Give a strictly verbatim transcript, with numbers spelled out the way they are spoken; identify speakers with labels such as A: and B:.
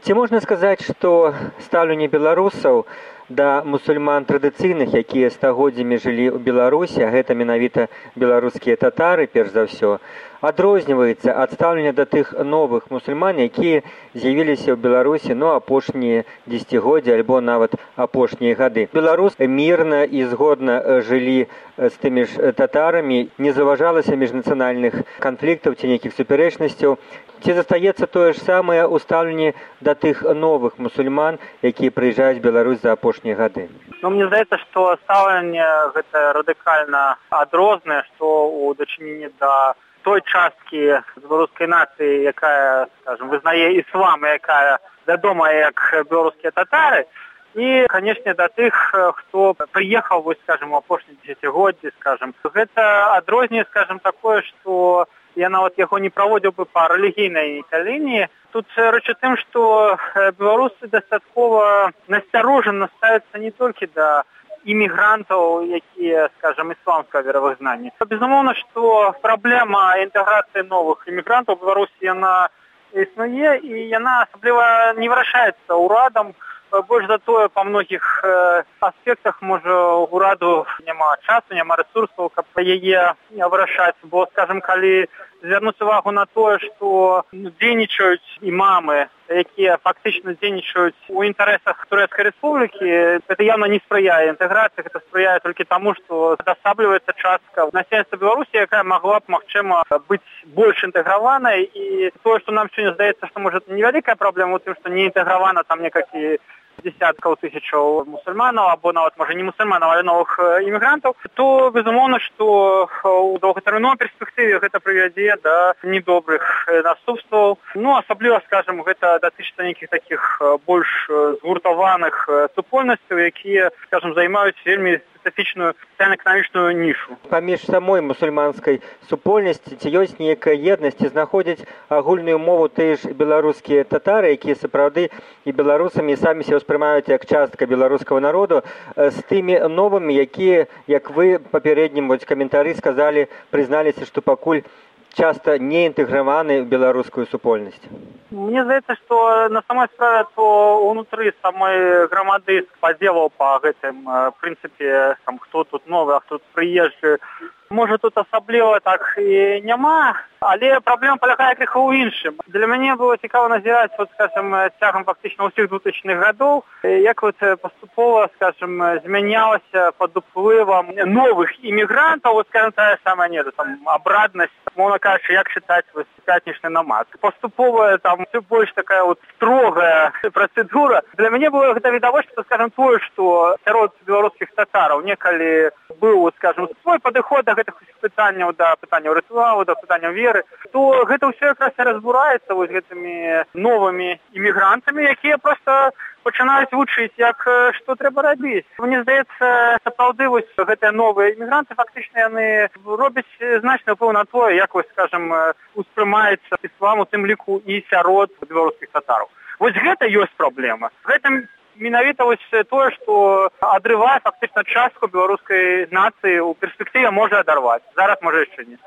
A: Ці можна сказаць, што стаўленне беларусаў да мусульман традыцыйных, якія стагоддзямі жылі ў Беларусі, а гэта менавіта беларускія татары, перш за ўсё, адрозніваецца ад стаўлення да тых новых мусульман, якія з'явіліся ў Беларусі ну, апошнія дзесяцігоддзі альбо нават апошнія гады. Беларус мірна і згодна жылі з тымі ж татарамі, не заўважалася міжнацыянальных канфліктаў ці нейкіх супярэчнасцяў. Ці застаецца тое ж самае ў стаўленні да тых новых мусульман, якія прыязджаюць в Беларусь за апошнія гады?
B: Ну, мне здаецца, што стаўленне гэта радыкальна адрознае, што ў дачыненні да той часткі беларускай нацыі, якая, скажем, вызнае іслам, якая вядомая як беларускія татары, і, канешне, да тых, хто прыехаў, вось, скажем, у апошнія дзесяцігоддзі, скажем. Гэта адрозненне, скажем, такое, што я нават яго не праводзіў бы па рэлігійнай лініі. Тут рэч у тым, што беларусы дастаткова насцярожана ставяцца не толькі да імігрантаў, якія, скажем, ісламскага веравызнання. Безумоўна, што праблема інтэграцыі новых імігрантаў у Беларусі, яна існуе, і яна асабліва не вырашаецца ўрадам. Больш за тое, па многіх э, аспектах, можа, ураду няма часу, няма рэсурсаў, каб яе вырашаць. Бо, скажем, калі звярнуць увагу на тое, што дзейнічаюць імамы, якія фактычна дзейнічаюць у інтарэсах Турэцкай рэспублікі, гэта явно не спрыяе інтэграцыі, гэта спрыяе толькі таму, што дасабліваецца частка насельніцтва Беларусі, якая магла б, магчыма, быць больш інтэграванай. І тое, што нам сёння здаецца, што, можа, невялікая праблема ў тым, што не інтэгравана там некалькі десяткаў тысячаў мусульманаў, або нават, можа, не мусульманаў, але новых імігрантаў, то, безумоўна, што ў доўгатэрміновай перспектыве гэта прывядзе да недобрых наступстваў. Ну, асабліва, скажем, гэта датычыцца нейкіх такіх больш згуртаваных супольнасцяў, якія, скажем, займаюць вельмі спецыфічную сацыяльна-эканамічную нішу.
A: Паміж самой мусульманскай супольнасці ці ёсць нейкая еднасць, ці знаходзяць агульную мову тыя ж беларускія татары, якія сапраўды і беларусамі самі себе ўспрымаюць як частка беларускага народу, з тымі новымі, якія, як вы папярэднім каментары сказалі, прызналіся, што пакуль часто не інтэграваны ў беларускую супольнасць?
B: Мне здаецца, што на самой справе то ўнутры самой грамады падзелаў па гэтым прынцыпе, там, хто тут новы, а хто тут прыезджы, можа, тут асабліва так і няма, але праблема палягае крыху ў іншым. Для мяне было цікава назіраць, вот, скажем, цягам фактычна ўсіх двухтысячных гадоў, як вот паступова, скажем, змянялася пад уплывам новых імігрантаў, вот, скажем, тая самая не, там, абраднасць, мовна кажучы, як чытаць вось пятнічны намаз. Паступовая, там, все больш такая вот строгая працэдура. Для мяне было гэта відавочна, скажем, тое, што сярод беларускіх татараў некалі быў, вот, скажем, свой падыход да гэтых пытанняў, да пытанняў рытуалу, да пытанняў веры, то гэта ўсё якраз і разбураецца вось гэтымі новымі імігрантамі, якія проста пачынаюць вучыць, як што трэба рабіць. Мне здаецца, сапраўды вось гэтыя новыя імігранты фактычна яны робяць значны ўплыў на тое, як вось, скажем, успрымаецца іслам у тым ліку і сярод беларускіх татараў. Вось гэта ёсць праблема. Гэта менавіта вось тое, што адрывае фактычна частку беларускай нацыі ў перспектыве можа адарваць. Зараз можа яшчэ не.